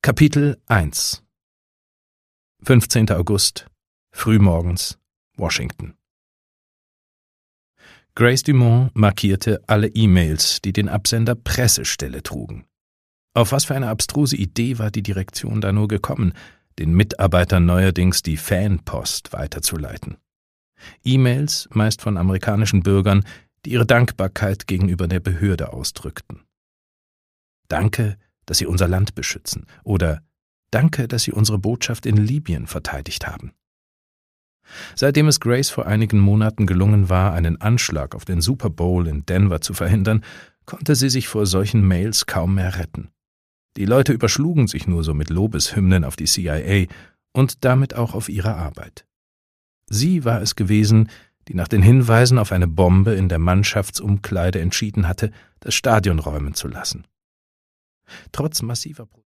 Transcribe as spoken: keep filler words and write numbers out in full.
Kapitel eins fünfzehnter August, frühmorgens, Washington. Grace Dumont markierte alle E-Mails, die den Absender Pressestelle trugen. Auf was für eine abstruse Idee war die Direktion da nur gekommen, den Mitarbeitern neuerdings die Fanpost weiterzuleiten. E-Mails, meist von amerikanischen Bürgern, die ihre Dankbarkeit gegenüber der Behörde ausdrückten. Danke, dass Sie unser Land beschützen, oder Danke, dass Sie unsere Botschaft in Libyen verteidigt haben. Seitdem es Grace vor einigen Monaten gelungen war, einen Anschlag auf den Super Bowl in Denver zu verhindern, konnte sie sich vor solchen Mails kaum mehr retten. Die Leute überschlugen sich nur so mit Lobeshymnen auf die C I A und damit auch auf ihre Arbeit. Sie war es gewesen, die nach den Hinweisen auf eine Bombe in der Mannschaftsumkleide entschieden hatte, das Stadion räumen zu lassen. Trotz massiver